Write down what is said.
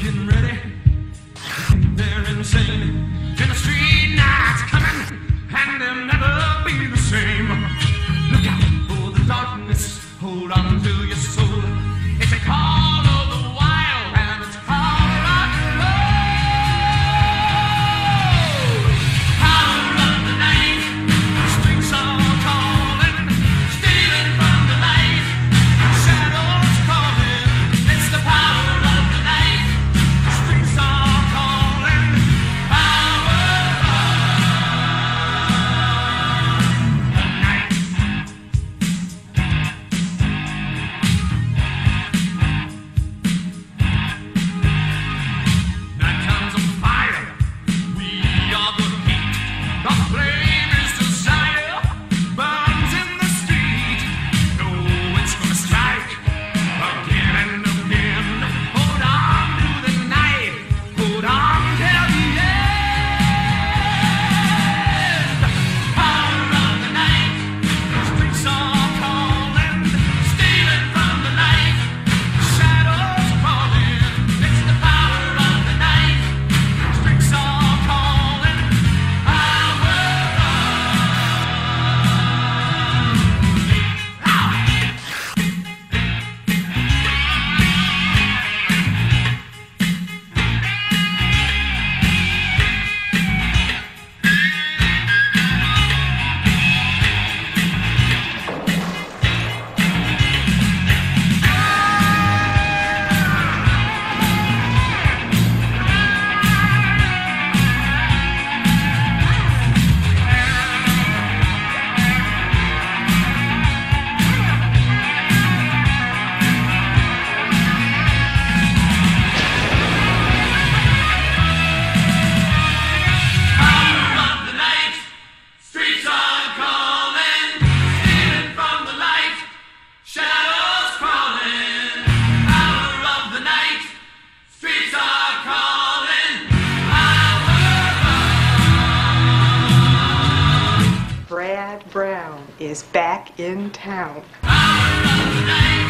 getting ready. They're insane. In the street night's coming, and they'll never be the same. Look out for the darkness. Hold on to your soul. It's a call of the wild, and it's called rock and roll. Power of the night, strings are calling, stealing from the light, shadows calling. It's the power of the night, strings are calling, power of the night. Night comes on fire. We are the heat. The flame is desire. Burns in the street. Know it's gonna strike again and again. Hold on to the night. Hold on till the end. Power of the night. Streets are calling. Stealing from the light. Shadows crawling. It's the power of the night. Streets are calling. Brad Brown is back in town. Power of the night.